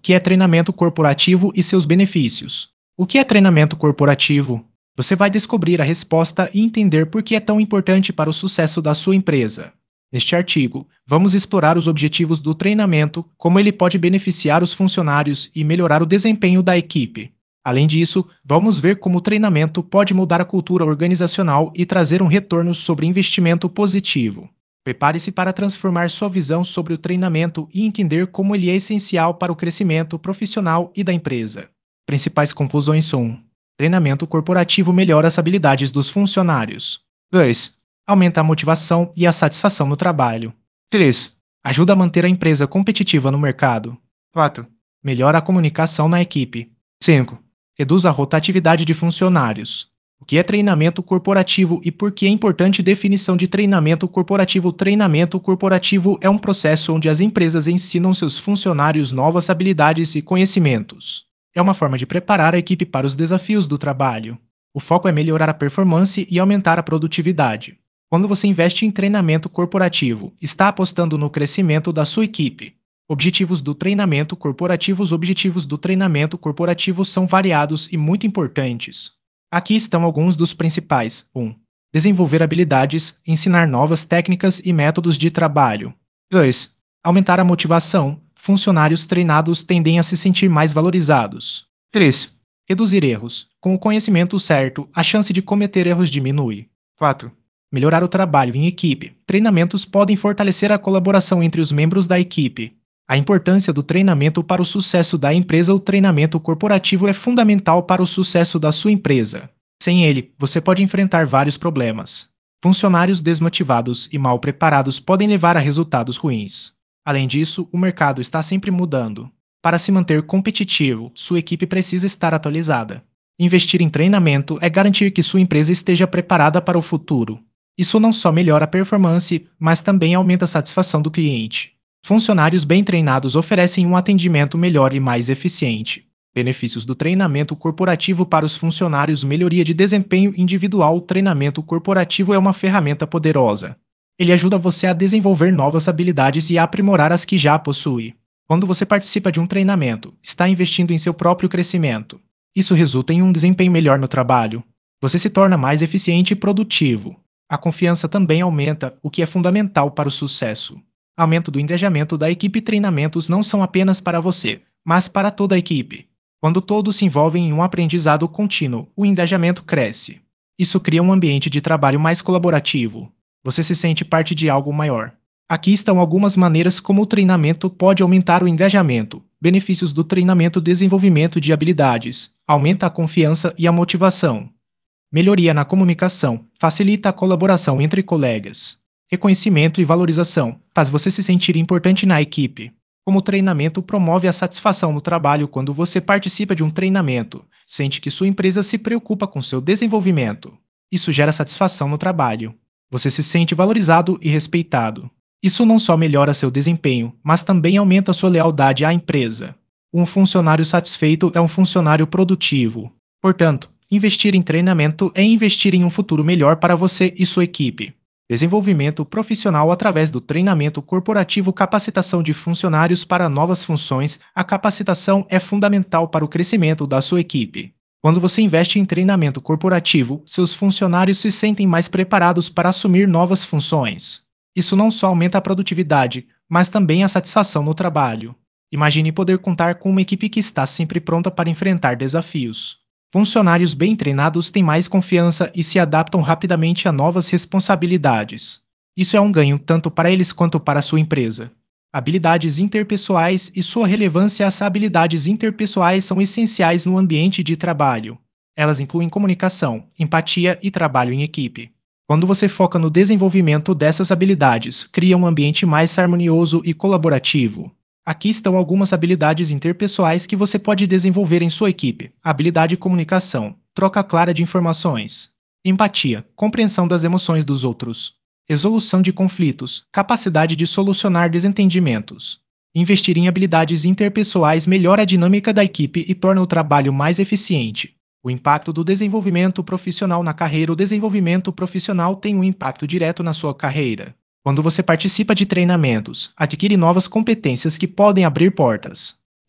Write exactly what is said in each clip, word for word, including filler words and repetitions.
que é treinamento corporativo e seus benefícios. O que é treinamento corporativo? Você vai descobrir a resposta e entender por que é tão importante para o sucesso da sua empresa. Neste artigo, vamos explorar os objetivos do treinamento, como ele pode beneficiar os funcionários e melhorar o desempenho da equipe. Além disso, vamos ver como o treinamento pode mudar a cultura organizacional e trazer um retorno sobre investimento positivo. Prepare-se para transformar sua visão sobre o treinamento e entender como ele é essencial para o crescimento profissional e da empresa. Principais conclusões: um. Treinamento corporativo melhora as habilidades dos funcionários. dois. Aumenta a motivação e a satisfação no trabalho. três. Ajuda a manter a empresa competitiva no mercado. quatro. Melhora a comunicação na equipe. cinco. Reduz a rotatividade de funcionários. O que é treinamento corporativo e por que é importante definição de treinamento corporativo? Treinamento corporativo é um processo onde as empresas ensinam seus funcionários novas habilidades e conhecimentos. É uma forma de preparar a equipe para os desafios do trabalho. O foco é melhorar a performance e aumentar a produtividade. Quando você investe em treinamento corporativo, está apostando no crescimento da sua equipe. Objetivos do treinamento corporativo. Os objetivos do treinamento corporativo são variados e muito importantes. Aqui estão alguns dos principais. um. Desenvolver habilidades, ensinar novas técnicas e métodos de trabalho. dois. Aumentar a motivação. Funcionários treinados tendem a se sentir mais valorizados. três. Reduzir erros. Com o conhecimento certo, a chance de cometer erros diminui. quatro. Melhorar o trabalho em equipe. Treinamentos podem fortalecer a colaboração entre os membros da equipe. A importância do treinamento para o sucesso da empresa. O treinamento corporativo é fundamental para o sucesso da sua empresa. Sem ele, você pode enfrentar vários problemas. Funcionários desmotivados e mal preparados podem levar a resultados ruins. Além disso, o mercado está sempre mudando. Para se manter competitivo, sua equipe precisa estar atualizada. Investir em treinamento é garantir que sua empresa esteja preparada para o futuro. Isso não só melhora a performance, mas também aumenta a satisfação do cliente. Funcionários bem treinados oferecem um atendimento melhor e mais eficiente. Benefícios do treinamento corporativo para os funcionários. Melhoria de desempenho individual. O treinamento corporativo é uma ferramenta poderosa. Ele ajuda você a desenvolver novas habilidades e a aprimorar as que já possui. Quando você participa de um treinamento, está investindo em seu próprio crescimento. Isso resulta em um desempenho melhor no trabalho. Você se torna mais eficiente e produtivo. A confiança também aumenta, o que é fundamental para o sucesso. Aumento do engajamento da equipe. Treinamentos não são apenas para você, mas para toda a equipe. Quando todos se envolvem em um aprendizado contínuo, o engajamento cresce. Isso cria um ambiente de trabalho mais colaborativo. Você se sente parte de algo maior. Aqui estão algumas maneiras como o treinamento pode aumentar o engajamento. Benefícios do treinamento: desenvolvimento de habilidades, aumenta a confiança e a motivação. Melhoria na comunicação, facilita a colaboração entre colegas. Reconhecimento e valorização, faz você se sentir importante na equipe. Como o treinamento promove a satisfação no trabalho. Quando você participa de um treinamento, sente que sua empresa se preocupa com seu desenvolvimento. Isso gera satisfação no trabalho. Você se sente valorizado e respeitado. Isso não só melhora seu desempenho, mas também aumenta sua lealdade à empresa. Um funcionário satisfeito é um funcionário produtivo. Portanto, investir em treinamento é investir em um futuro melhor para você e sua equipe. Desenvolvimento profissional através do treinamento corporativo. Capacitação de funcionários para novas funções. A capacitação é fundamental para o crescimento da sua equipe. Quando você investe em treinamento corporativo, seus funcionários se sentem mais preparados para assumir novas funções. Isso não só aumenta a produtividade, mas também a satisfação no trabalho. Imagine poder contar com uma equipe que está sempre pronta para enfrentar desafios. Funcionários bem treinados têm mais confiança e se adaptam rapidamente a novas responsabilidades. Isso é um ganho tanto para eles quanto para a sua empresa. Habilidades interpessoais e sua relevância. As habilidades interpessoais são essenciais no ambiente de trabalho. Elas incluem comunicação, empatia e trabalho em equipe. Quando você foca no desenvolvimento dessas habilidades, cria um ambiente mais harmonioso e colaborativo. Aqui estão algumas habilidades interpessoais que você pode desenvolver em sua equipe. Habilidade de comunicação, troca clara de informações. Empatia, compreensão das emoções dos outros. Resolução de conflitos, capacidade de solucionar desentendimentos. Investir em habilidades interpessoais melhora a dinâmica da equipe e torna o trabalho mais eficiente. O impacto do desenvolvimento profissional na carreira. O desenvolvimento profissional tem um impacto direto na sua carreira. Quando você participa de treinamentos, adquire novas competências que podem abrir portas.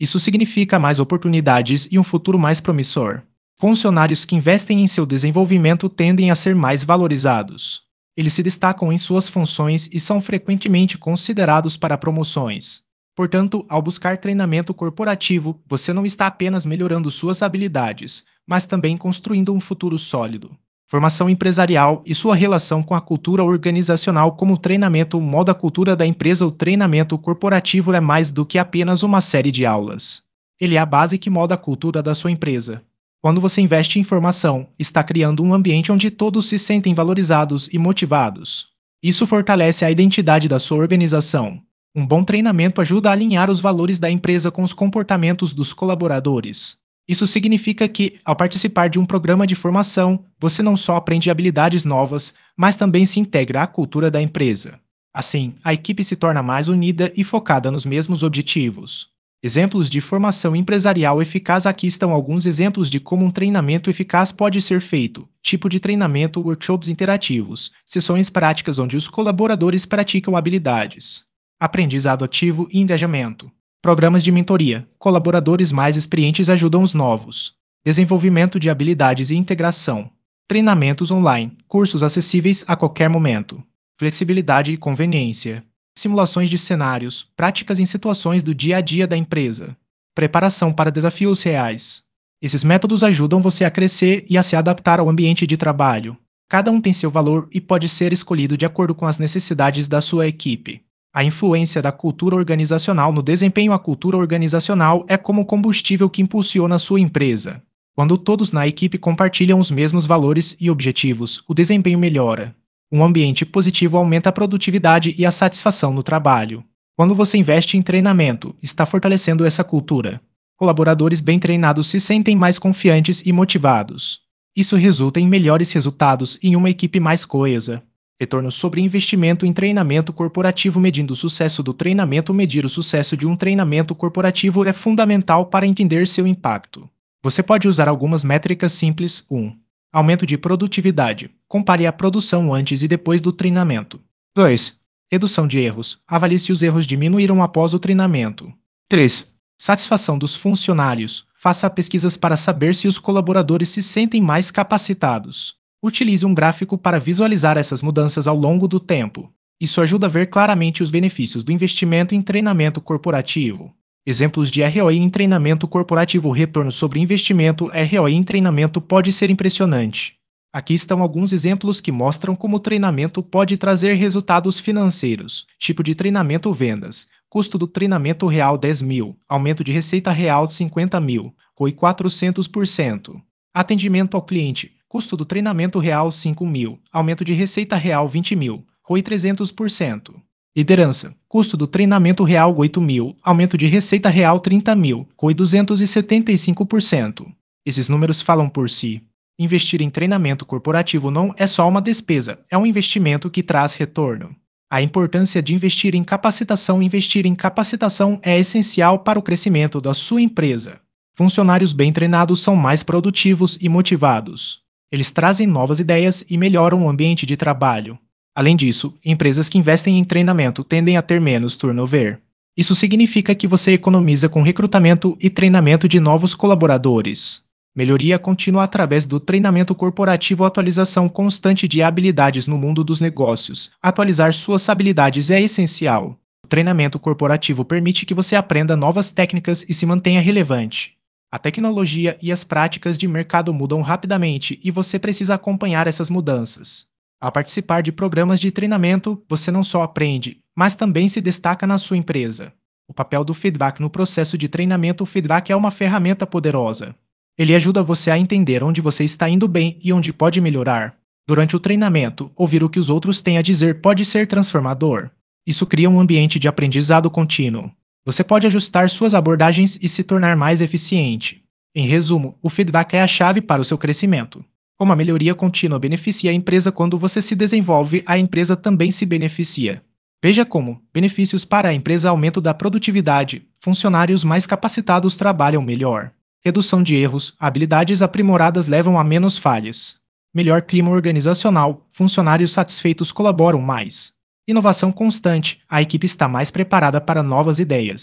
Isso significa mais oportunidades e um futuro mais promissor. Funcionários que investem em seu desenvolvimento tendem a ser mais valorizados. Eles se destacam em suas funções e são frequentemente considerados para promoções. Portanto, ao buscar treinamento corporativo, você não está apenas melhorando suas habilidades, mas também construindo um futuro sólido. Formação empresarial e sua relação com a cultura organizacional. Como o treinamento molda a cultura da empresa. O treinamento corporativo é mais do que apenas uma série de aulas. Ele é a base que molda a cultura da sua empresa. Quando você investe em formação, está criando um ambiente onde todos se sentem valorizados e motivados. Isso fortalece a identidade da sua organização. Um bom treinamento ajuda a alinhar os valores da empresa com os comportamentos dos colaboradores. Isso significa que, ao participar de um programa de formação, você não só aprende habilidades novas, mas também se integra à cultura da empresa. Assim, a equipe se torna mais unida e focada nos mesmos objetivos. Exemplos de formação empresarial eficaz. Aqui estão alguns exemplos de como um treinamento eficaz pode ser feito. Tipo de treinamento: workshops interativos, sessões práticas onde os colaboradores praticam habilidades. Aprendizado ativo e engajamento. Programas de mentoria. Colaboradores mais experientes ajudam os novos. Desenvolvimento de habilidades e integração. Treinamentos online. Cursos acessíveis a qualquer momento. Flexibilidade e conveniência. Simulações de cenários. Práticas em situações do dia a dia da empresa. Preparação para desafios reais. Esses métodos ajudam você a crescer e a se adaptar ao ambiente de trabalho. Cada um tem seu valor e pode ser escolhido de acordo com as necessidades da sua equipe. A influência da cultura organizacional no desempenho. A cultura organizacional é como o combustível que impulsiona a sua empresa. Quando todos na equipe compartilham os mesmos valores e objetivos, o desempenho melhora. Um ambiente positivo aumenta a produtividade e a satisfação no trabalho. Quando você investe em treinamento, está fortalecendo essa cultura. Colaboradores bem treinados se sentem mais confiantes e motivados. Isso resulta em melhores resultados e em uma equipe mais coesa. Retorno sobre investimento em treinamento corporativo. Medindo o sucesso do treinamento. Medir o sucesso de um treinamento corporativo é fundamental para entender seu impacto. Você pode usar algumas métricas simples. um. Aumento de produtividade. Compare a produção antes e depois do treinamento. dois. Redução de erros. Avalie se os erros diminuíram após o treinamento. três. Satisfação dos funcionários. Faça pesquisas para saber se os colaboradores se sentem mais capacitados. Utilize um gráfico para visualizar essas mudanças ao longo do tempo. Isso ajuda a ver claramente os benefícios do investimento em treinamento corporativo. Exemplos de R O I em treinamento corporativo. O retorno sobre investimento R O I em treinamento pode ser impressionante. Aqui estão alguns exemplos que mostram como o treinamento pode trazer resultados financeiros. Tipo de treinamento: vendas. Custo do treinamento real dez mil. Aumento de receita real cinquenta mil. R O I quatrocentos por cento. Atendimento ao cliente. Custo do treinamento real cinco mil. Aumento de receita real vinte mil. R O I trezentos por cento. Liderança. Custo do treinamento real oito mil. Aumento de receita real trinta mil. R O I duzentos e setenta e cinco por cento. Esses números falam por si. Investir em treinamento corporativo não é só uma despesa, é um investimento que traz retorno. A importância de investir em capacitação. Investir em capacitação é essencial para o crescimento da sua empresa. Funcionários bem treinados são mais produtivos e motivados. Eles trazem novas ideias e melhoram o ambiente de trabalho. Além disso, empresas que investem em treinamento tendem a ter menos turnover. Isso significa que você economiza com recrutamento e treinamento de novos colaboradores. Melhoria contínua através do treinamento corporativo. Atualização constante de habilidades no mundo dos negócios. Atualizar suas habilidades é essencial. O treinamento corporativo permite que você aprenda novas técnicas e se mantenha relevante. A tecnologia e as práticas de mercado mudam rapidamente e você precisa acompanhar essas mudanças. Ao participar de programas de treinamento, você não só aprende, mas também se destaca na sua empresa. O papel do feedback no processo de treinamento. O feedback é uma ferramenta poderosa. Ele ajuda você a entender onde você está indo bem e onde pode melhorar. Durante o treinamento, ouvir o que os outros têm a dizer pode ser transformador. Isso cria um ambiente de aprendizado contínuo. Você pode ajustar suas abordagens e se tornar mais eficiente. Em resumo, o feedback é a chave para o seu crescimento. Como a melhoria contínua beneficia a empresa. Quando você se desenvolve, a empresa também se beneficia. Veja como: benefícios para a empresa: aumento da produtividade, funcionários mais capacitados trabalham melhor. Redução de erros, habilidades aprimoradas levam a menos falhas. Melhor clima organizacional, funcionários satisfeitos colaboram mais. Inovação constante, a equipe está mais preparada para novas ideias.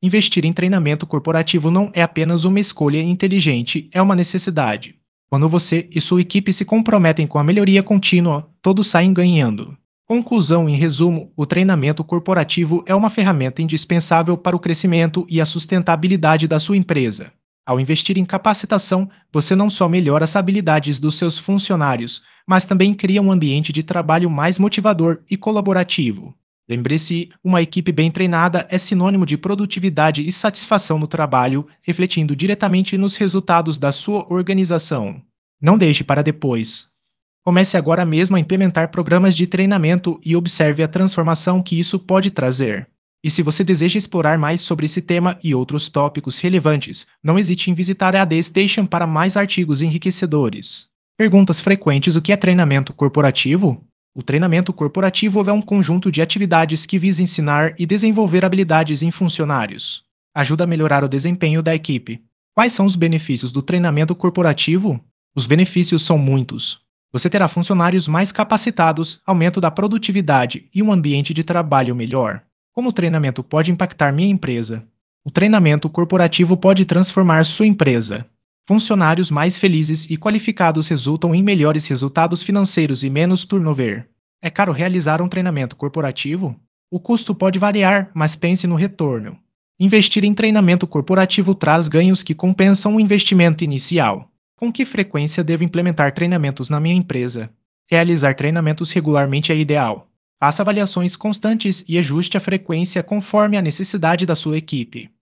Investir em treinamento corporativo não é apenas uma escolha inteligente, é uma necessidade. Quando você e sua equipe se comprometem com a melhoria contínua, todos saem ganhando. Conclusão: em resumo, o treinamento corporativo é uma ferramenta indispensável para o crescimento e a sustentabilidade da sua empresa. Ao investir em capacitação, você não só melhora as habilidades dos seus funcionários, mas também cria um ambiente de trabalho mais motivador e colaborativo. Lembre-se, uma equipe bem treinada é sinônimo de produtividade e satisfação no trabalho, refletindo diretamente nos resultados da sua organização. Não deixe para depois. Comece agora mesmo a implementar programas de treinamento e observe a transformação que isso pode trazer. E se você deseja explorar mais sobre esse tema e outros tópicos relevantes, não hesite em visitar a A D Station para mais artigos enriquecedores. Perguntas frequentes: o que é treinamento corporativo? O treinamento corporativo é um conjunto de atividades que visa ensinar e desenvolver habilidades em funcionários. Ajuda a melhorar o desempenho da equipe. Quais são os benefícios do treinamento corporativo? Os benefícios são muitos. Você terá funcionários mais capacitados, aumento da produtividade e um ambiente de trabalho melhor. Como o treinamento pode impactar minha empresa? O treinamento corporativo pode transformar sua empresa. Funcionários mais felizes e qualificados resultam em melhores resultados financeiros e menos turnover. É caro realizar um treinamento corporativo? O custo pode variar, mas pense no retorno. Investir em treinamento corporativo traz ganhos que compensam o investimento inicial. Com que frequência devo implementar treinamentos na minha empresa? Realizar treinamentos regularmente é ideal. Faça avaliações constantes e ajuste a frequência conforme a necessidade da sua equipe.